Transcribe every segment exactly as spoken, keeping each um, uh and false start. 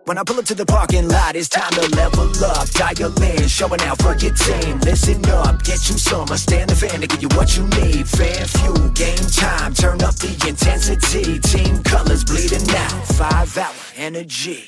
When I pull up to the parking lot, it's time to level up. Dial in, showing out for your team. Listen up, get you some. I stand the fan to give you what you need. Fan fuel, game time, turn up the intensity. Team colors bleeding out, five hour energy.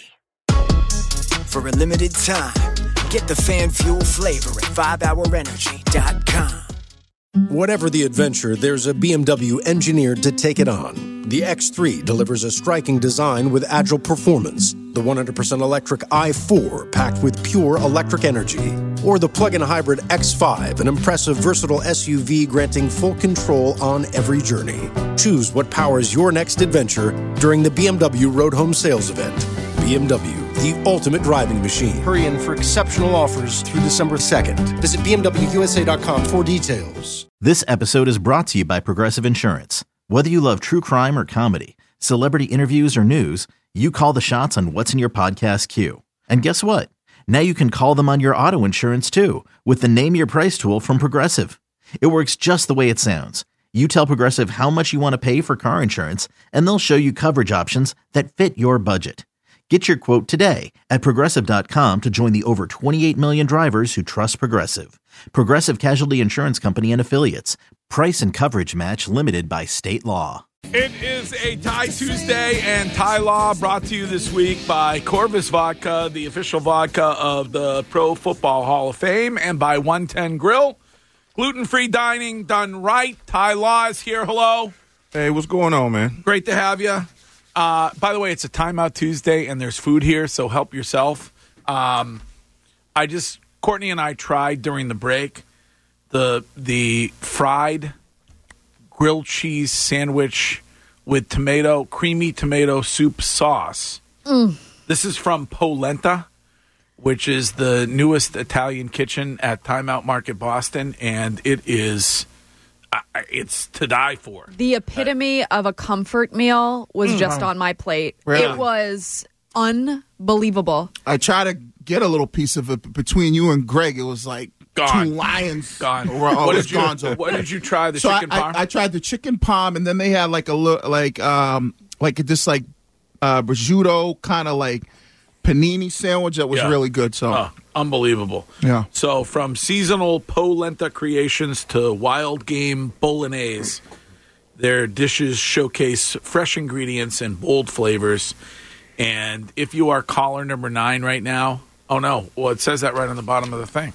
For a limited time, get the fan fuel flavor at five hour energy dot com. Whatever the adventure, there's a B M W engineered to take it on. The X three delivers a striking design with agile performance. The one hundred percent electric i four packed with pure electric energy. Or the plug-in hybrid X five, an impressive versatile S U V granting full control on every journey. Choose what powers your next adventure during the B M W Road Home Sales Event. B M W, the ultimate driving machine. Hurry in for exceptional offers through December second. Visit B M W U S A dot com for details. This episode is brought to you by Progressive Insurance. Whether you love true crime or comedy, celebrity interviews or news, you call the shots on what's in your podcast queue. And guess what? Now you can call them on your auto insurance too with the Name Your Price tool from Progressive. It works just the way it sounds. You tell Progressive how much you want to pay for car insurance, and they'll show you coverage options that fit your budget. Get your quote today at Progressive dot com to join the over twenty-eight million drivers who trust Progressive. Progressive Casualty Insurance Company and Affiliates. Price and coverage match limited by state law. It is a Thai Tuesday, and Thai Law brought to you this week by Corvus Vodka, the official vodka of the Pro Football Hall of Fame, and by one ten Grill. Gluten-free dining done right. Thai Law is here. Hello. Hey, what's going on, man? Great to have you. Uh, by the way, it's a Timeout Tuesday, and there's food here, so help yourself. Um, I just, Courtney and I tried during the break the the fried grilled cheese sandwich with tomato, creamy tomato soup sauce. Mm. This is from Polenta, which is the newest Italian kitchen at Timeout Market Boston, and it is... it's to die for. The epitome uh, of a comfort meal was mm, just on my plate. Really? It was unbelievable. I tried to get a little piece of it between you and Greg. It was like gone. Two lions. Gone. Or, or what, did you, gonzo. what did you try? The so chicken I, parm? I, I tried the chicken parm, and then they had like a look like um like this like uh prosciutto kind of like panini sandwich that was yeah. really good. So oh, unbelievable. Yeah. So from seasonal polenta creations to wild game bolognese, their dishes showcase fresh ingredients and bold flavors. And if you are caller number nine right now, oh no, well it says that right on the bottom of the thing.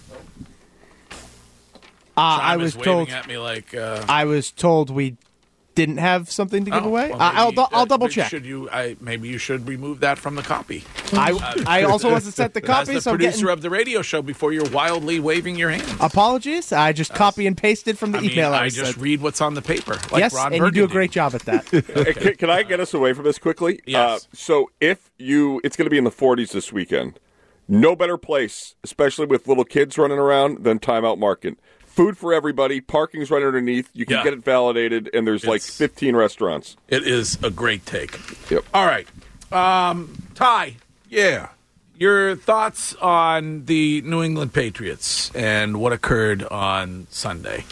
Uh, I was told. At me like, uh, I was told we didn't have something to give oh, away. Well, uh, I'll, you, I'll double check. Should you? I, maybe you should remove that from the copy. I uh, I also want to set the copy. As the so producer getting... of the radio show, before you're wildly waving your hands. Apologies. I just copy and pasted from the I mean, email. I, I just said. read what's on the paper. Like yes, Ron and Burgundy. you do a great job at that. Okay. can, can I get us away from this quickly? Yes. Uh, so if you, it's going to be in the forties this weekend. No better place, especially with little kids running around, than Timeout Market. Food for everybody. Parking's right underneath. You can yeah. get it validated, and there's it's, like fifteen restaurants. It is a great take. Yep. All right. Um, Ty. Yeah. Your thoughts on the New England Patriots and what occurred on Sunday?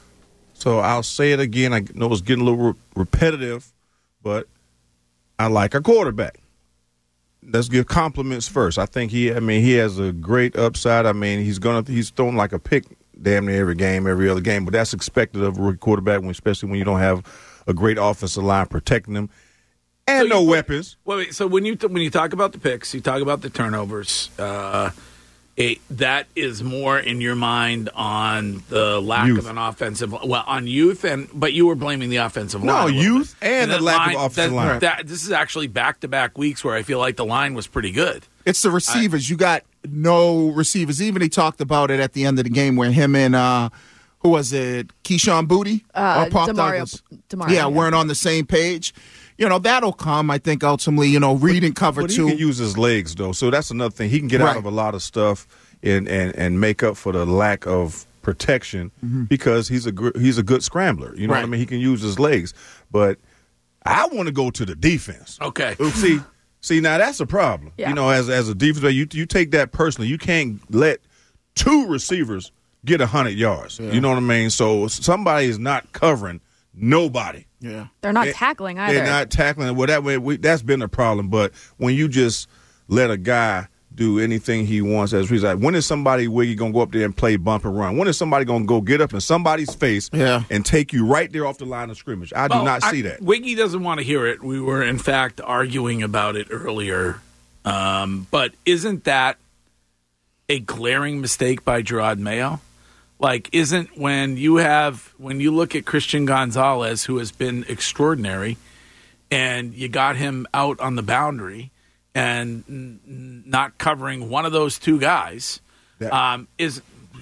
So I'll say it again. I know it's getting a little re- repetitive, but I like our quarterback. Let's give compliments first. I think he, I mean, he has a great upside. I mean, he's gonna, he's thrown like a pick damn near every game, every other game, but that's expected of a rookie quarterback, especially when you don't have a great offensive line protecting them and so no you, weapons. Wait, wait, so when you when you talk about the picks, you talk about the turnovers. Uh, it, that is more in your mind on the lack youth. of an offensive, well, on youth, and but you were blaming the offensive no, line. No, youth bit. and, and the lack line, of offensive that, line. That, this is actually back-to-back weeks where I feel like the line was pretty good. It's the receivers. I, you got no receivers. Even he talked about it at the end of the game where him and, uh, who was it, Keyshawn Booty? Uh, or Paul Demario, Douglas? Demario, yeah, yeah, weren't on the same page. You know, that'll come, I think, ultimately, you know, read and cover but two. He can use his legs, though, so that's another thing. He can get right. out of a lot of stuff and, and, and make up for the lack of protection mm-hmm. because he's a, he's a good scrambler. You know right. what I mean? He can use his legs. But I want to go to the defense. Okay. See, see, now that's a problem. Yeah. You know, as as a defense, you you take that personally. You can't let two receivers get one hundred yards. Yeah. You know what I mean? So somebody is not covering nobody. Yeah. They're not they, tackling either. They're not tackling. Well, that way we, that's been a problem. But when you just let a guy do anything he wants as he's like, when is somebody Wiggy gonna go up there and play bump and run? When is somebody gonna go get up in somebody's face yeah. and take you right there off the line of scrimmage? I well, do not I, see that. Wiggy doesn't want to hear it. We were in fact arguing about it earlier. Um, but isn't that a glaring mistake by Gerard Mayo? Like, isn't when you have when you look at Christian Gonzalez, who has been extraordinary, and you got him out on the boundary and n- not covering one of those two guys, that, um, is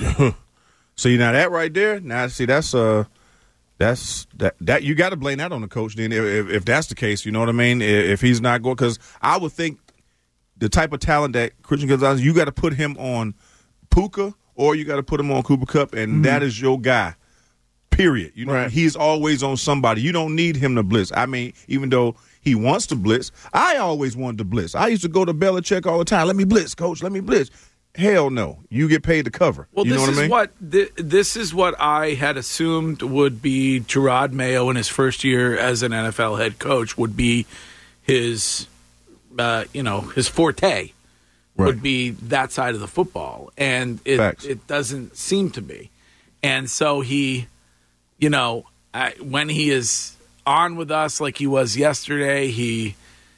see now that right there. Now see that's uh that's that that you got to blame that on the coach. Then if, if if that's the case, you know what I mean. If, if he's not going, because I would think the type of talent that Christian Gonzalez, you got to put him on Puka or you got to put him on Cooper Kupp, and mm-hmm. that is your guy. Period. You know, right. He's always on somebody. You don't need him to blitz. I mean, even though he wants to blitz, I always wanted to blitz. I used to go to Belichick all the time. Let me blitz, coach. Let me blitz. Hell no. You get paid to cover. Well, you this know what is I mean? what th- this is what I had assumed would be Gerard Mayo in his first year as an N F L head coach would be his, uh, you know, his forte right. would be that side of the football, and it Facts. It doesn't seem to be, and so he. You know, I, when he is on with us like he was yesterday, he,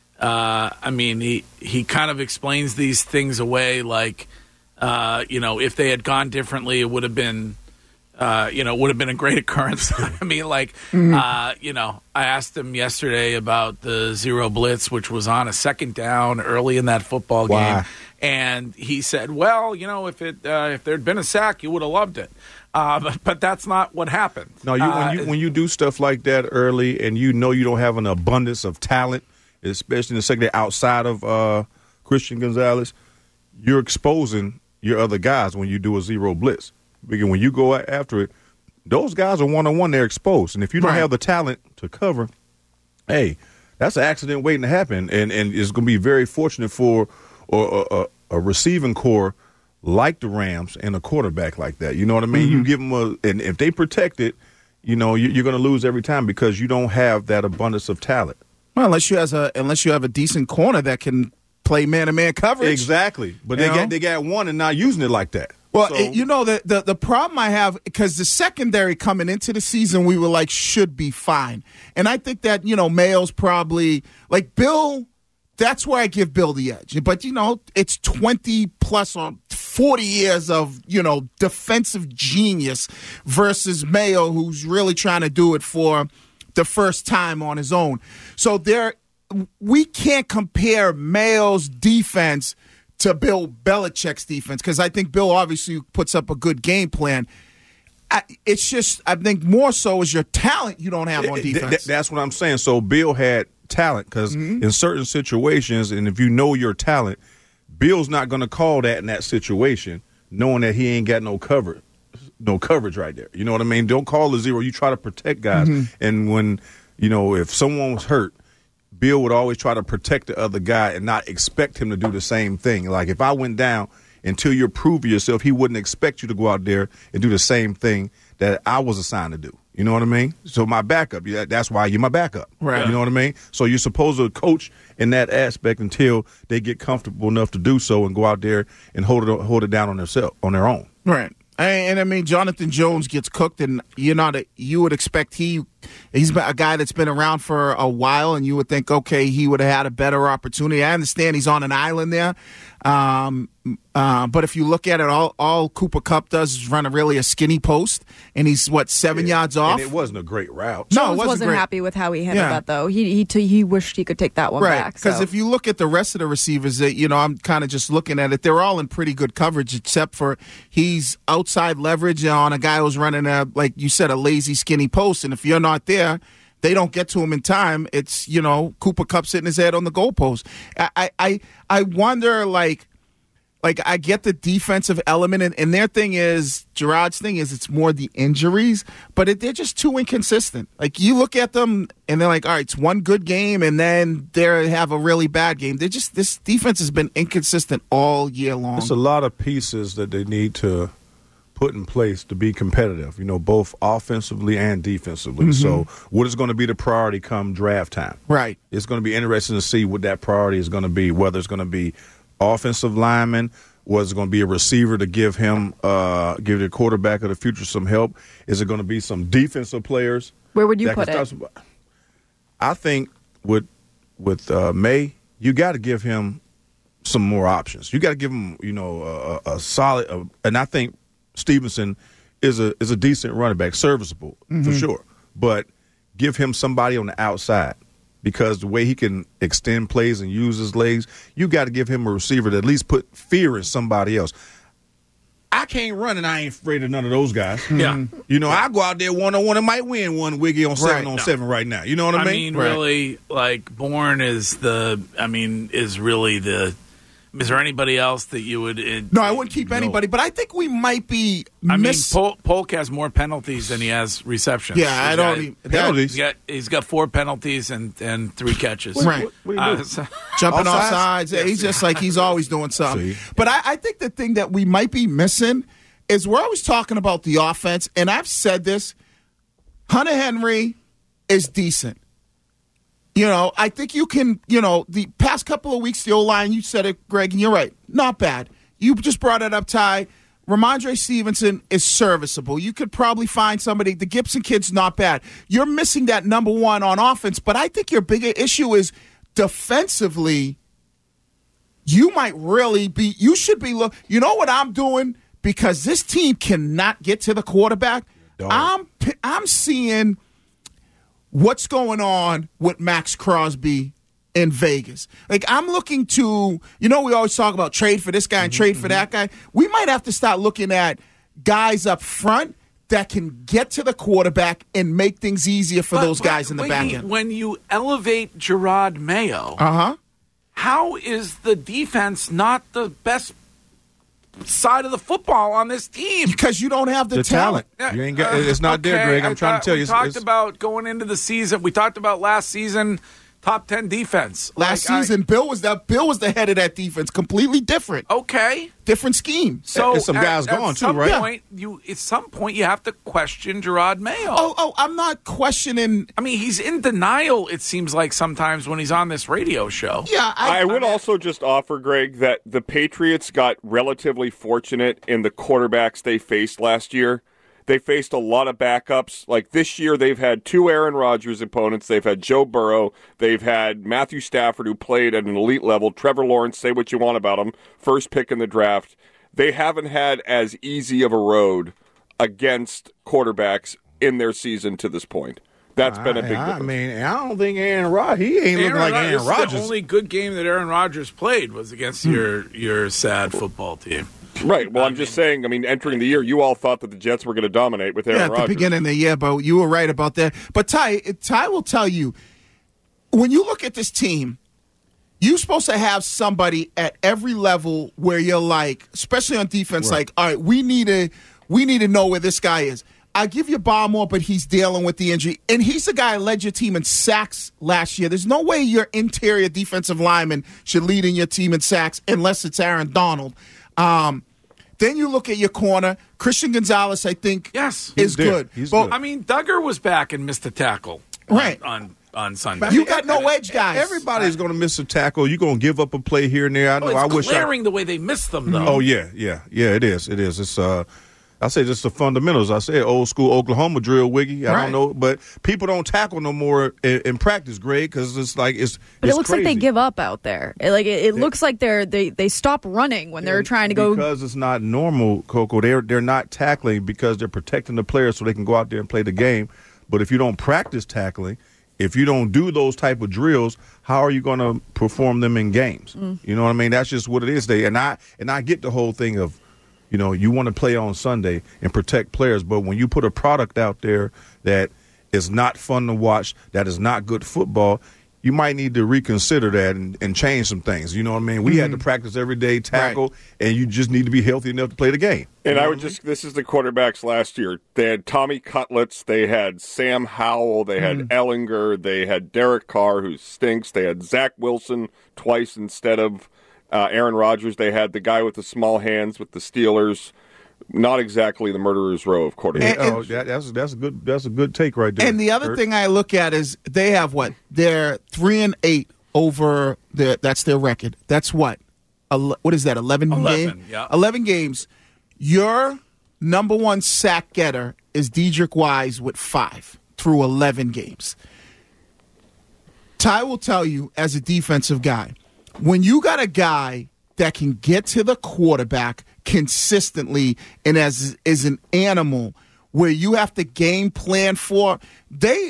uh, I mean, he, he kind of explains these things away like, uh, you know, if they had gone differently, it would have been, uh, you know, would have been a great occurrence. I mean, like, mm-hmm. uh, you know, I asked him yesterday about the zero blitz, which was on a second down early in that football wow. game. And he said, well, you know, if it uh, if there had been a sack, you would have loved it. Uh, but, but that's not what happened. No, you, uh, when you when you do stuff like that early, and you know you don't have an abundance of talent, especially in the secondary outside of uh, Christian Gonzalez, you're exposing your other guys when you do a zero blitz. Because when you go after it, those guys are one on one. They're exposed, and if you don't right. have the talent to cover, hey, that's an accident waiting to happen, and and it's going to be very fortunate for or a, a, a receiving core like the Rams and a quarterback like that. You know what I mean? Mm-hmm. You give them a, and if they protect it, you know, you, you're going to lose every time because you don't have that abundance of talent. Well, unless you has a unless you have a decent corner that can play man-to-man coverage. Exactly. But they got, they got one and not using it like that. Well, so, it, you know, the, the, the problem I have, because the secondary coming into the season, we were like, should be fine. And I think that, you know, Mayo's probably, like Bill, that's where I give Bill the edge. But, you know, it's twenty plus or forty years of, you know, defensive genius versus Mayo, who's really trying to do it for the first time on his own. So there, we can't compare Mayo's defense to Bill Belichick's defense, because I think Bill obviously puts up a good game plan. I, it's just, I think more so is your talent you don't have on defense. Th- that's what I'm saying. So Bill had talent because mm-hmm. in certain situations, and if you know your talent, Bill's not going to call that in that situation, knowing that he ain't got no cover, no coverage right there. You know what I mean? Don't call the zero. You try to protect guys. Mm-hmm. And when, you know, if someone was hurt, Bill would always try to protect the other guy and not expect him to do the same thing. Like if I went down, until you're proving yourself, he wouldn't expect you to go out there and do the same thing that I was assigned to do. You know what I mean? So my backup, that's why you're my backup. Right. You know what I mean? So you're supposed to coach in that aspect until they get comfortable enough to do so and go out there and hold it hold it down on themselves, on their own. Right. And, and I mean, Jonathan Jones gets cooked, and you know that you would expect he he's been a guy that's been around for a while, and you would think, okay, he would have had a better opportunity. I understand he's on an island there, um, uh, but if you look at it, all all Cooper Kupp does is run a really a skinny post, and he's what seven yeah. yards off. And it wasn't a great route. Jones No, it wasn't, wasn't great. happy with how he handled Yeah. that, though. He he t- he wished he could take that one right. back. Because so. if you look at the rest of the receivers, that you know, I'm kind of just looking at it. They're all in pretty good coverage, except for he's outside leverage on a guy who's running a, like you said, a lazy skinny post, and if you're not there, they don't get to him in time. It's, you know, Cooper Kupp sitting his head on the goalpost. I I I wonder, like, like I get the defensive element, and, and their thing is, Gerard's thing is, it's more the injuries, but it, they're just too inconsistent. Like, you look at them, and they're like, all right, it's one good game, and then they have a really bad game. They're just, this defense has been inconsistent all year long. There's a lot of pieces that they need to put in place to be competitive, you know, both offensively and defensively. Mm-hmm. So what is going to be the priority come draft time? Right. It's going to be interesting to see what that priority is going to be, whether it's going to be offensive lineman? Was it going to be a receiver to give him, uh, give the quarterback of the future some help? Is it going to be some defensive players? Where would you that put can it? start some- I think with with uh, May, you got to give him some more options. You got to give him, you know, a, a solid. A, and I think Stevenson is a is a decent running back, serviceable Mm-hmm. for sure. But give him somebody on the outside. Because the way he can extend plays and use his legs, you got to give him a receiver to at least put fear in somebody else. I can't run, and I ain't afraid of none of those guys. Yeah. You know, I go out there one on one and might win one Wiggy on seven Right. on No. seven right now. You know what I I mean? mean, really, like Bourne is the. I mean, is really the. Is there anybody else that you would? Uh, No, I wouldn't keep anybody, but I think we might be I miss. mean, Polk, Polk has more penalties than he has receptions. yeah, I He's don't. got- Even, that, Penalties. He's got he's got four penalties and, and three catches. Right. What do you Uh, do? so- jumping off Offsides? sides. Yeah, he's just like he's always doing something. See? But I, I think the thing that we might be missing is we're always talking about the offense, and I've said this. Hunter Henry is decent. You know, I think you can, you know, the past couple of weeks, the O-line, you said it, Greg, and you're right. Not bad. You just brought it up, Ty. Ramondre Stevenson is serviceable. You could probably find somebody. The Gibson kid's not bad. You're missing that number one on offense, but I think your bigger issue is defensively, you might really be, you should be, look. You know what I'm doing? Because this team cannot get to the quarterback. Don't. I'm I'm seeing what's going on with Max Crosby in Vegas. Like, I'm looking to, you know, we always talk about trade for this guy and trade for that guy. We might have to start looking at guys up front that can get to the quarterback and make things easier for But- those but guys in the wait, back end. When you elevate Gerard Mayo, Uh-huh. how is the defense not the best side of the football on this team? Because you don't have the, The talent. Yeah, You ain't got, uh, it's not there, okay, Greg. I'm I trying thought to tell we you. It's, talked it's, about going into the season. We talked about last season, top ten defense. Last Like, I- season, Bill was that Bill was the head of that defense. Completely different. okay. Different scheme. So And some at- guys at gone, too, some right? Point, you at some point you have to question Gerard Mayo. Oh, oh, I'm not questioning. I mean, he's in denial. It seems like sometimes when he's on this radio show. Yeah, I, I would also just offer, Greg, that the Patriots got relatively fortunate in the quarterbacks they faced last year. They faced a lot of backups. Like this year, they've had two Aaron Rodgers opponents. They've had Joe Burrow. They've had Matthew Stafford, who played at an elite level. Trevor Lawrence, say what you want about him, first pick in the draft. They haven't had as easy of a road against quarterbacks in their season to this point. That's been a big I, difference. I mean, I don't think Aaron Rodgers, he ain't looking like Rod- Aaron this is Rodgers. The only good game that Aaron Rodgers played was against Hmm. your your sad football team. Right. Well, I'm just saying, I mean, entering the year, you all thought that the Jets were going to dominate with Aaron yeah, at the Rodgers. beginning of the year, but you were right about that. But Ty, Ty will tell you, when you look at this team, you're supposed to have somebody at every level where you're like, especially on defense, like, all right, we need to, we need to know where this guy is. I give you Barmore, but he's dealing with the injury, and he's the guy that led your team in sacks last year. There's no way your interior defensive lineman should lead in your team in sacks unless it's Aaron Donald. Um, then you look at your corner. Christian Gonzalez, I think, Yes. is He's there. good. He's But good. I mean, Duggar was back and missed a tackle. on- Right. on on Sunday. You got no edge guys. Everybody's going to miss a tackle. You're going to give up a play here and there. I know. Oh, it's I wish. I, glaring the way they missed them, though. oh yeah, yeah, yeah. It is. It is. It's. Uh, I say just the fundamentals. I say old school Oklahoma drill, Wiggy. I Right. don't know, but people don't tackle no more in, in practice, Greg, because it's like it's. But it's it looks crazy. like they give up out there. It, like it, it looks like they're they they stop running when they're And trying to go. because it's not normal, Coco. They're they're not tackling because they're protecting the players so they can go out there and play the game. But if you don't practice tackling, if you don't do those type of drills, how are you going to perform them in games? Mm. You know what I mean? That's just what it is. They and I and I get the whole thing of, you know, you want to play on Sunday and protect players, but when you put a product out there that is not fun to watch, that is not good football, you might need to reconsider that and, and change some things. You know what I mean? We had to practice every day, tackle, and you just need to be healthy enough to play the game. And I would just, this is the quarterbacks last year. They had Tommy Cutlets, they had Sam Howell, they had Ellinger, they had Derek Carr, who stinks, they had Zach Wilson twice instead of uh, Aaron Rodgers. They had the guy with the small hands with the Steelers. Not exactly the murderer's row of quarterbacks. And- and- oh, that, that's that's a good that's a good take right there. And the other Kurt. thing I look at is they have what? They're three and eight over the that's their record. That's what? ele- what is that? Eleven, eleven, games. yeah. Eleven games. Your number one sack getter is Dedrick Wise with five through eleven games. Ty will tell you, as a defensive guy, when you got a guy that can get to the quarterback consistently and as is an animal where you have to game plan for, they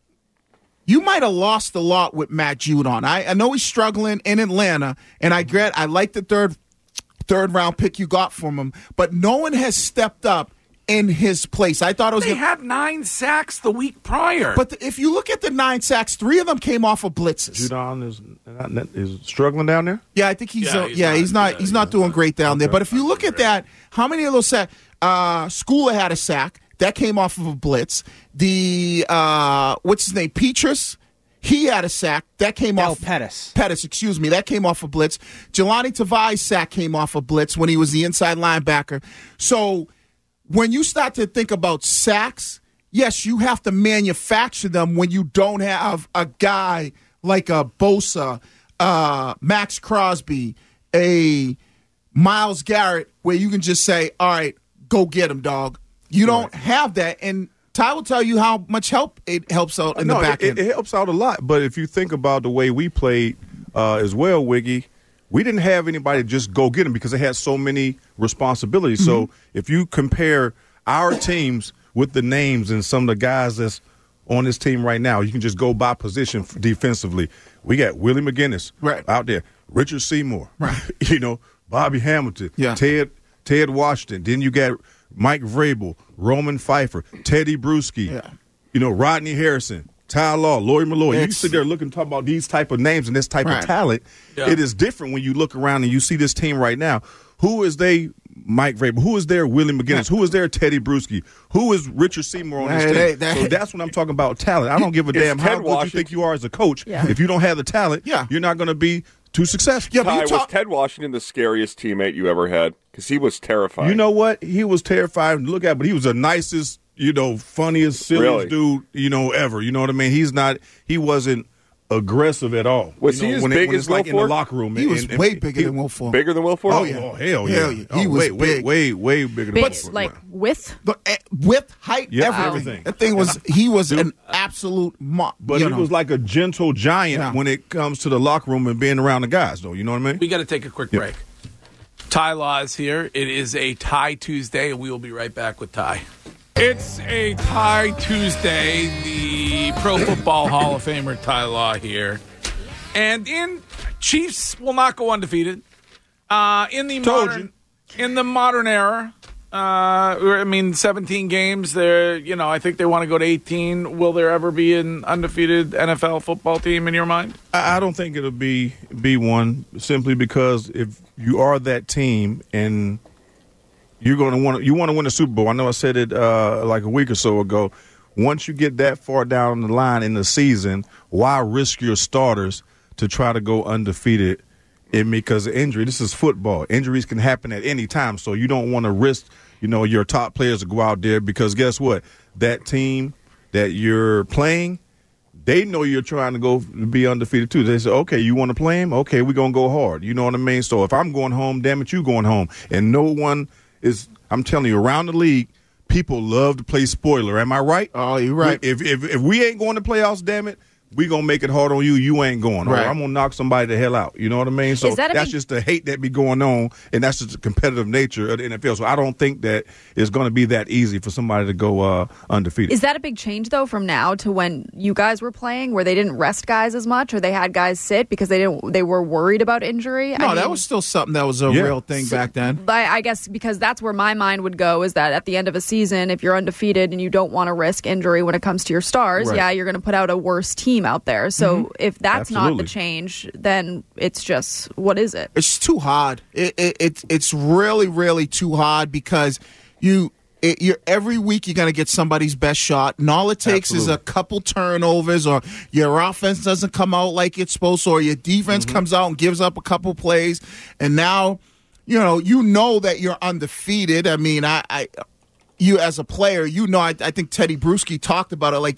you might have lost a lot with Matt Judon. I, I know he's struggling in Atlanta, and I get I like the third third round pick you got from him, but no one has stepped up in his place. I thought it was They gonna, had nine sacks the week prior. but the, if you look at the nine sacks, three of them came off of blitzes. Judon is not, is struggling down there. Yeah, I think he's Yeah, uh, he's yeah, not- he's not yeah, he's he's not doing not. great down there. Okay. But if you look at that, how many of those sacks? Uh, Schooler had a sack that came off of a blitz. The uh, what's his name, Petrus, he had a sack that came Del off. Pettis. Pettis, excuse me, that came off a blitz. Jelani Tavai's sack came off a blitz when he was the inside linebacker. So when you start to think about sacks, yes, you have to manufacture them when you don't have a guy like a Bosa, uh, Max Crosby, a Myles Garrett, where you can just say, all right, go get him, dog. You don't have that. And Ty will tell you how much help it helps out in no, the back it, end. it helps out a lot. But if you think about the way we played uh, as well, Wiggy, we didn't have anybody just go get them because they had so many responsibilities. Mm-hmm. So if you compare our teams with the names and some of the guys that's on this team right now, you can just go by position f- defensively. We got Willie McGinnis Right. out there, Richard Seymour, Right. you know, Bobby Hamilton, Yeah. Ted Ted Washington. Then you got Mike Vrabel, Roman Pfeiffer, Teddy Bruschi, Yeah. you know, Rodney Harrison, Ty Law, Lori Malloy. You It's- sit there looking, talk about these type of names and this type Right. of talent. Yeah. It is different when you look around and you see this team right now. Who is they? Mike Vrabel. Who is there? Willie McGinnis. Who is there? Teddy Bruschi. Who is Richard Seymour on this Hey, team? they- they- so that's when I'm talking about talent. I don't give a Is damn how Ted good you Washington- think you are as a coach. Yeah. If you don't have the talent, Yeah. you're not going to be too successful. Yeah, but Ty, you was talk, Ted Washington the scariest teammate you ever had? Because he was terrifying. You know what? He was terrifying to look at, but he was the nicest, you know, funniest, silliest Really? dude, you know, ever. You know what I mean? He's not. He wasn't aggressive at all. Was you know, he as when big it, when as it's like in the Wilfork? locker room? he and- was and- way and bigger he- than Will Ford. bigger than Wilford? Oh, yeah. oh, hell Hell yeah! yeah. Oh, He was way, way, big. way, way bigger than Big, Wilfork. like width. But, uh, width, height, Yeah, everything. everything. That thing was he was an absolute mo- But you he know. was like a gentle giant Yeah. when it comes to the locker room and being around the guys, though. You know what I mean? we got to take a quick Yeah. break. Ty Law is here. It is a Ty Tuesday, and we will be right back with Ty. It's a Ty Tuesday. The Pro Football Hall of Famer Ty Law here. And in Chiefs will not go undefeated. Uh, in the Told modern in the modern era, uh, I mean, seventeen games. There, you know, I think they want to go to eighteen. Will there ever be an undefeated N F L football team in your mind? I I don't think it'll be be one simply because if you are that team and you're going to want to you want to win a Super Bowl. I know I said it uh, like a week or so ago. Once you get that far down the line in the season, why risk your starters to try to go undefeated? In because of injury, this is football. Injuries can happen at any time, so you don't want to risk, you know, your top players to go out there because guess what? That team that you're playing, they know you're trying to go be undefeated too. They say, okay, you want to play him? Okay, we're going to go hard. You know what I mean? So if I'm going home, damn it, you going home. And no one is, I'm telling you, around the league, people love to play spoiler. Am I right? Oh, you're right. If, if, if we ain't going to playoffs, damn it, we going to make it hard on you. You ain't going. Right. Or I'm going to knock somebody the hell out. You know what I mean? So Is that a that's big- just the hate that be going on, and that's just the competitive nature of the N F L. So I don't think that it's going to be that easy for somebody to go uh, undefeated. Is that a big change though from now to when you guys were playing, where they didn't rest guys as much, or they had guys sit because they didn't they were worried about injury? no, I that mean, was still something that was a Yeah. real thing back then. I, I guess because that's where my mind would go is that at the end of a season, if you're undefeated and you don't want to risk injury when it comes to your stars, Right. yeah, you're going to put out a worse team out there. So if that's not Absolutely. the change, then it's just what is it? It's too hard. It, it, it's it's really really too hard because you it, you're every week you're gonna get somebody's best shot, and all it takes is a Absolutely. couple turnovers, or your offense doesn't come out like it's supposed to, or your defense Mm-hmm. comes out and gives up a couple plays, and now you know you know that you're undefeated. I mean, I, I you as a player, you know, I, I think Teddy Bruschi talked about it. Like they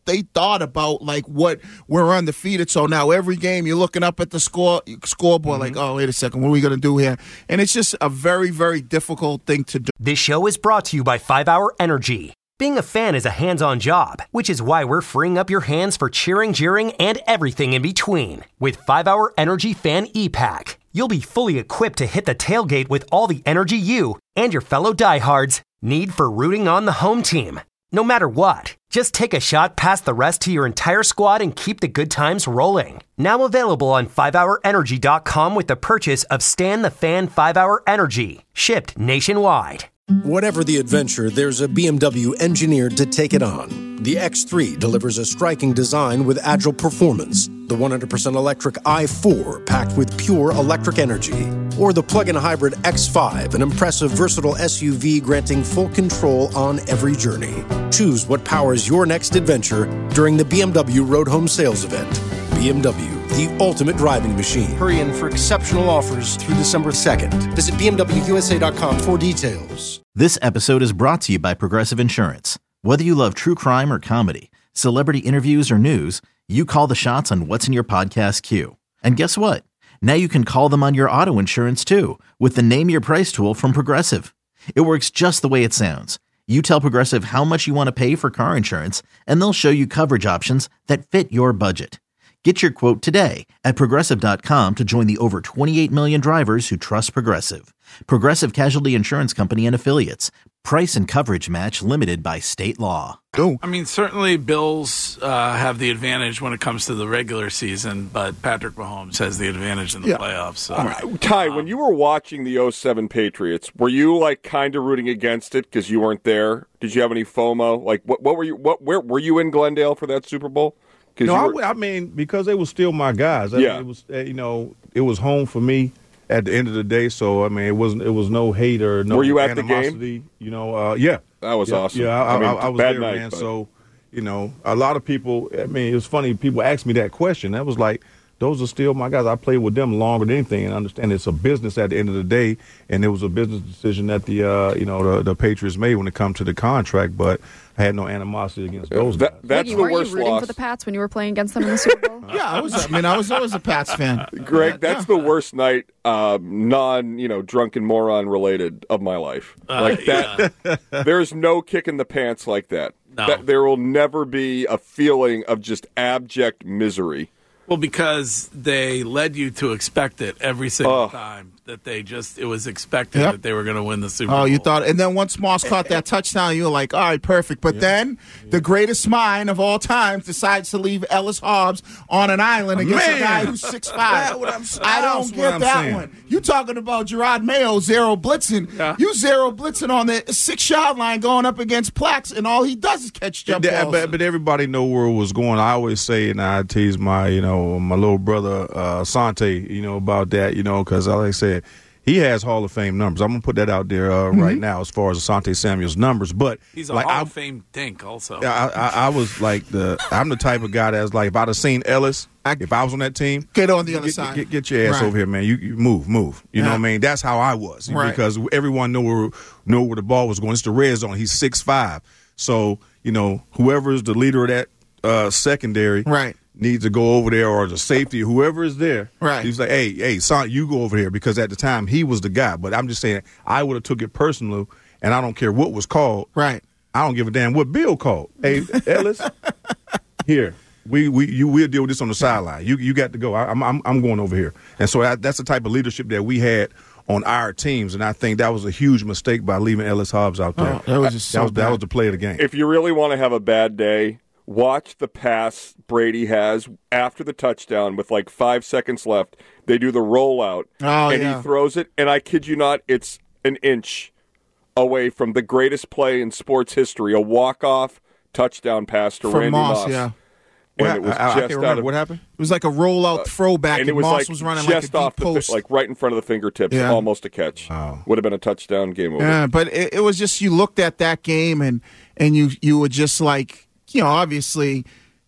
they thought about like what we're undefeated. So now every game you're looking up at the score scoreboard Mm-hmm. like, oh, wait a second, what are we going to do here? And it's just a very, very difficult thing to do. This show is brought to you by five hour Energy. Being a fan is a hands-on job, which is why we're freeing up your hands for cheering, jeering, and everything in between. With five hour Energy Fan E-Pack, you'll be fully equipped to hit the tailgate with all the energy you and your fellow diehards need for rooting on the home team. No matter what, just take a shot past the rest to your entire squad and keep the good times rolling. Now available on five hour energy dot com with the purchase of Stan the Fan five hour Energy, shipped nationwide. Whatever the adventure, there's a B M W engineered to take it on. The X three delivers a striking design with agile performance. The one hundred percent electric i four packed with pure electric energy. Or the plug-in hybrid X five, an impressive versatile S U V granting full control on every journey. Choose what powers your next adventure during the B M W Road Home Sales Event. B M W, the ultimate driving machine. Hurry in for exceptional offers through December second. Visit B M W U S A dot com for details. This episode is brought to you by Progressive Insurance. Whether you love true crime or comedy, celebrity interviews or news, you call the shots on what's in your podcast queue. And guess what? Now you can call them on your auto insurance too with the Name Your Price tool from Progressive. It works just the way it sounds. You tell Progressive how much you want to pay for car insurance, and they'll show you coverage options that fit your budget. Get your quote today at Progressive dot com to join the over twenty-eight million drivers who trust Progressive. Progressive Casualty Insurance Company and Affiliates. Price and coverage match limited by state law. I mean, certainly Bills uh, have the advantage when it comes to the regular season, but Patrick Mahomes has the advantage in the Yeah. playoffs. So. All right. Ty, when you were watching the oh seven Patriots, were you like kind of rooting against it because you weren't there? Did you have any FOMO? Like, what? What were you? What? Where were you in Glendale for that Super Bowl? No, you I, were- I mean because they were still my guys. I Yeah. mean, it was uh, you know it was home for me at the end of the day. So I mean it wasn't it was no hate or no. Were you at the animosity, game? You know, uh, yeah, That was yeah, awesome. Yeah, I, I mean, I, I was bad there, night, man. but- So you know, a lot of people. I mean, it was funny. People asked me that question. That was like, those are still my guys. I played with them longer than anything, and I understand it's a business at the end of the day, and it was a business decision that the uh, you know the, the Patriots made when it comes to the contract. But I had no animosity against those guys. That's Wiggy, the weren't worst you rooting loss. for the Pats when you were playing against them in the Super Bowl? Yeah, I was. I mean, I was always a Pats fan. Greg, that's the worst night, uh, non, you know, drunken moron related of my life. Uh, like that, there's no kick in the pants like that. No. That there will never be a feeling of just abject misery. Well, because they led you to expect it every single Oh. time. That they just, it was expected Yep. that they were going to win the Super Bowl. Oh, you thought, and then once Moss caught that touchdown, you were like, all right, perfect. But then the greatest mind of all time decides to leave Ellis Hobbs on an island against Man. a guy who's six five. That's what I'm- I that's don't what get I'm that saying. one. You talking about Gerard Mayo zero blitzing. Yeah. You zero blitzing on the six-yard line going up against Plax, and all he does is catch jump Yeah, balls. but, but everybody know where it was going. I always say, and I tease my, you know, my little brother uh, Sante, you know, about that, you know, because like I said, he has Hall of Fame numbers. I'm gonna put that out there uh, right now as far as Asante Samuel's numbers. But He's a like Hall I, of Fame dink also. I, I, I was like the, I'm the type of guy that's like, if I'd have seen Ellis, if I was on that team, Get on the other get, side. Get, get your ass Right. over here, man. You, you move, move. You know Yeah. what I mean? That's how I was Right. because everyone knew where knew where the ball was going. It's the red zone. He's six five, so you know whoever is the leader of that uh, secondary, Right. needs to go over there, or the safety, whoever is there. Right. He's like, hey, hey, son, you go over here because at the time he was the guy. But I'm just saying, I would have took it personal, and I don't care what was called. Right. I don't give a damn what Bill called. Hey, Ellis, here. We we you we'll deal with this on the sideline. You you got to go. I, I'm I'm I'm going over here. And so that, that's the type of leadership that we had on our teams, and I think that was a huge mistake by leaving Ellis Hobbs out there. Oh, that was just that so was that bad. was the play of the game. If you really want to have a bad day, watch the pass Brady has after the touchdown with like five seconds left. They do the rollout, Oh, and yeah. he throws it, and I kid you not, it's an inch away from the greatest play in sports history, a walk-off touchdown pass to From Randy Moss, Moss. yeah. And What- it was I, I just can't out remember of, what happened. It was like a rollout throwback, and and, it was Moss like was running like a just deep off the post. fi- like right in front of the fingertips, Yeah. almost a catch. Wow. Would have been a touchdown, game over. Yeah, but it, it was just you looked at that game and and you you were just like, you know, obviously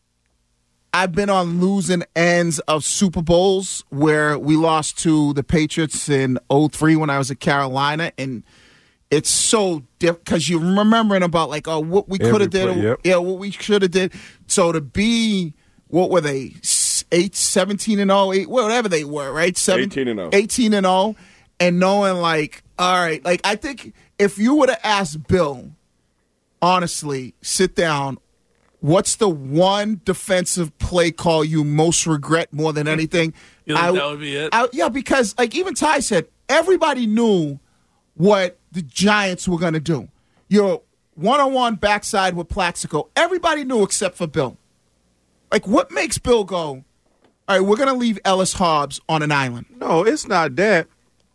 I've been on losing ends of Super Bowls where we lost to the Patriots in oh three when I was at Carolina, and it's so different because you're remembering about like, oh, what we could have did, play, yep. yeah, what we should have did. So to be, what were they, eight, seventeen and oh, eight, whatever they were, right? Seven, eighteen and oh. eighteen and oh, and knowing like, all right, like I think if you would have asked Bill, honestly, sit down, what's the one defensive play call you most regret more than anything? You think I, that would be it? I, yeah, because like even Ty said, everybody knew what the Giants were going to do. Your one-on-one backside with Plaxico, everybody knew except for Bill. Like, what makes Bill go, all right, we're going to leave Ellis Hobbs on an island? No, it's not that.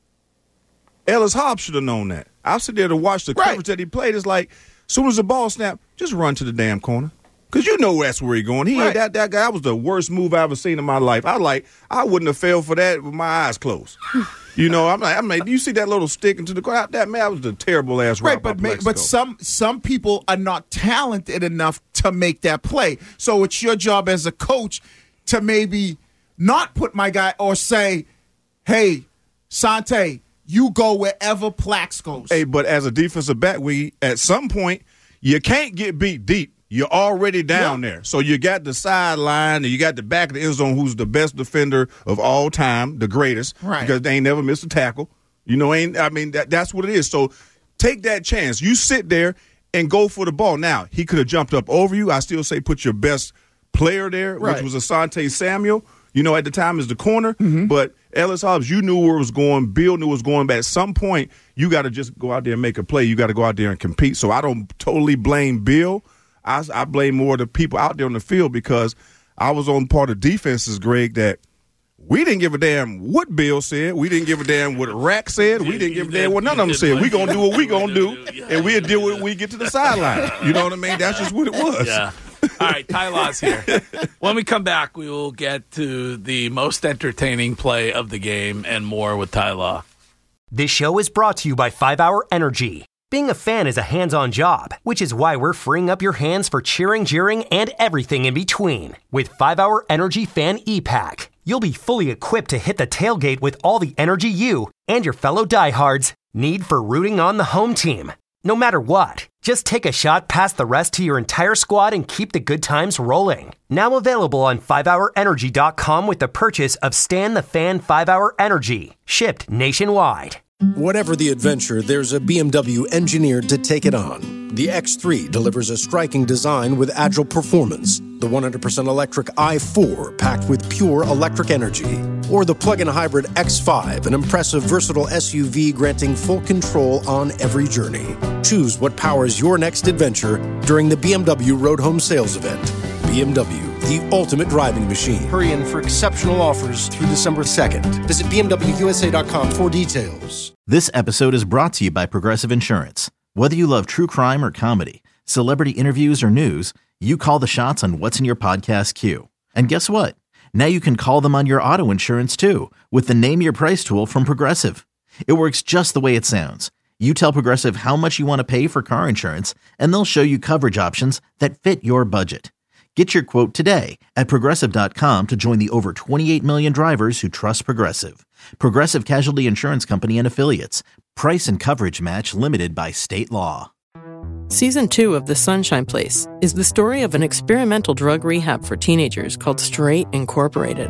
Ellis Hobbs should have known that. I was sitting there to watch the Right. coverage that he played. It's like, as soon as the ball snapped, just run to the damn corner. Because you know that's where he's going. He Right. ain't that, that guy. That was the worst move I ever seen in my life. I like, I wouldn't have failed for that with my eyes closed. You know, I'm like, I'm like, you see that little stick into the corner? That, man, that was the terrible ass Right, route but by ma- Plaxico. but some some people are not talented enough to make that play. So it's your job as a coach to maybe not put my guy or say, hey, Sante, you go wherever Plax goes. Hey, but as a defensive back, we at some point you can't get beat deep. You're already down Yeah. there. So you got the sideline and you got the back of the end zone, who's the best defender of all time, the greatest, Right. because they ain't never missed a tackle. You know, ain't I mean that that's what it is. So take that chance. You sit there and go for the ball. Now he could have jumped up over you. I still say put your best player there, Right. which was Asante Samuel. You know, at the time is the corner, Mm-hmm. but Ellis Hobbs, you knew where it was going. Bill knew it was going. But at some point, you got to just go out there and make a play. You got to go out there and compete. So I don't totally blame Bill. I, I blame more the people out there on the field because I was on part of defenses, Greg, that we didn't give a damn what Bill said. We didn't give a damn what Rack said. We didn't give a damn what none of them said. We going to do what we going to do, and we'll deal with it when we get to the sideline. You know what I mean? That's just what it was. Yeah. All right, Ty Law's here. When we come back, we will get to the most entertaining play of the game and more with Ty Law. This show is brought to you by five hour Energy. Being a fan is a hands-on job, which is why we're freeing up your hands for cheering, jeering, and everything in between. With five hour Energy Fan E-Pack, you'll be fully equipped to hit the tailgate with all the energy you and your fellow diehards need for rooting on the home team. No matter what, just take a shot past the rest to your entire squad and keep the good times rolling. Now available on five hour energy dot com with the purchase of Stan the Fan five hour Energy, shipped nationwide. Whatever the adventure, there's a B M W engineered to take it on. The X three delivers a striking design with agile performance. The one hundred percent electric i four packed with pure electric energy. Or the plug-in hybrid X five, an impressive versatile S U V granting full control on every journey. Choose what powers your next adventure during the B M W Road Home Sales Event. B M W, the ultimate driving machine. Hurry in for exceptional offers through December second. Visit B M W U S A dot com for details. This episode is brought to you by Progressive Insurance. Whether you love true crime or comedy, celebrity interviews or news, you call the shots on what's in your podcast queue. And guess what? Now you can call them on your auto insurance too with the Name Your Price tool from Progressive. It works just the way it sounds. You tell Progressive how much you want to pay for car insurance, and they'll show you coverage options that fit your budget. Get your quote today at Progressive dot com to join the over twenty-eight million drivers who trust Progressive. Progressive Casualty Insurance Company and Affiliates. Price and coverage match limited by state law. Season two of The Sunshine Place is the story of an experimental drug rehab for teenagers called Straight Incorporated,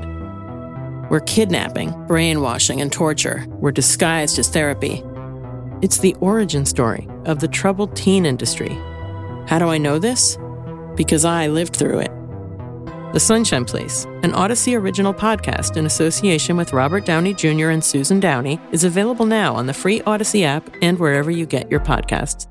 where kidnapping, brainwashing, and torture were disguised as therapy. It's the origin story of the troubled teen industry. How do I know this? Because I lived through it. The Sunshine Place, an Odyssey original podcast in association with Robert Downey Junior and Susan Downey, is available now on the free Odyssey app and wherever you get your podcasts.